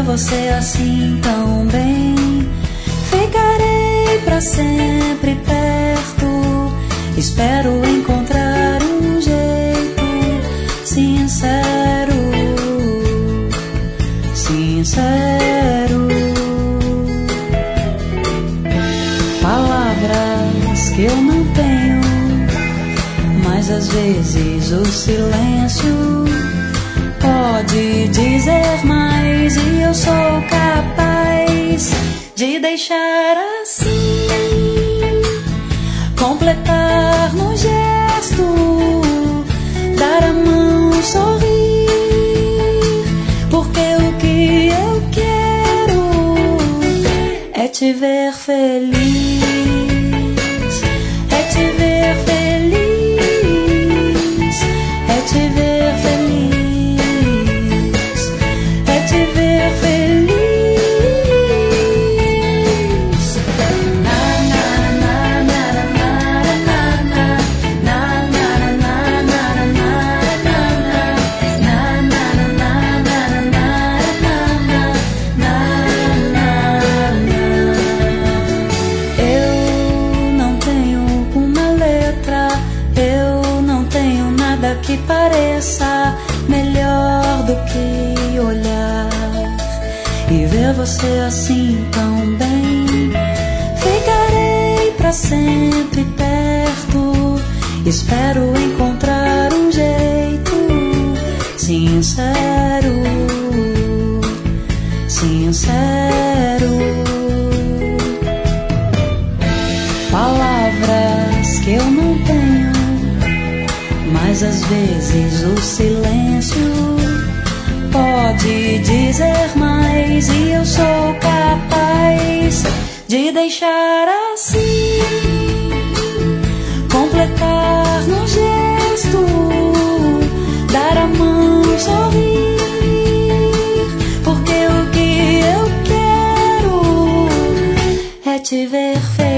você assim tão bem. Ficarei pra sempre perto. Espero encontrar um jeito sincero, sincero. Palavras que eu não tenho, mas às vezes o silêncio pode dizer mais, e eu sou capaz de deixar assim, completar no gesto, dar a mão, sorrir, porque o que eu quero é te ver feliz, é te ver feliz, é te ver feliz, é te ver feliz. Que pareça melhor do que olhar e ver você assim tão bem. Ficarei pra sempre perto. Espero encontrar um jeito sincero, sincero. Palavras que eu não tenho, mas às vezes o silêncio pode dizer mais, e eu sou capaz de deixar assim, completar no gesto, dar a mão, sorrir, porque o que eu quero é te ver feliz.